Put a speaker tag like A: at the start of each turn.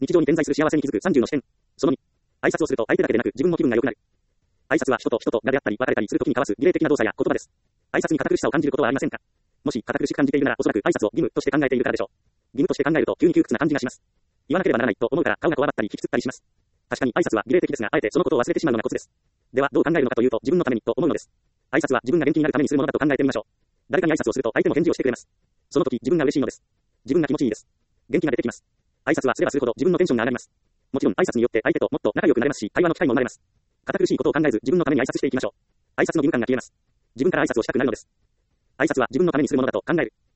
A: 日常に点在する幸せに気づく30の視点。その2。挨拶をすると相手だけでなく自分も気分が良くなる。挨拶は人と人とが出会ったり別れたりするときに交わす儀礼的な動作や言葉です。挨拶に堅苦しさを感じることはありませんか？もし堅苦しく感じているならおそらく挨拶を義務として考えているからでしょう。義務として考えると急に窮屈な感じがします。言わなければならないと思うから顔がこわばったり引きつったりします。確かに挨拶は儀礼的ですが、あえてそのことを忘れてしまうのがコツです。ではどう考えるのかというと自分のためにと思うのです。挨拶は自分が元気になるためにするものだと考えてみましょう。誰かに挨拶をすると相手も返事をしてくれます。その時自分が嬉しいのです。自分が気持ちいいです。元気が出てきます。挨拶はすればするほど自分のテンションが上がります。もちろん挨拶によって相手ともっと仲良くなれますし、会話の機会も生まれます。堅苦しいことを考えず自分のために挨拶していきましょう。挨拶の義務感が消えます。自分から挨拶をしたくなるのです。挨拶は自分のためにするものだと考える。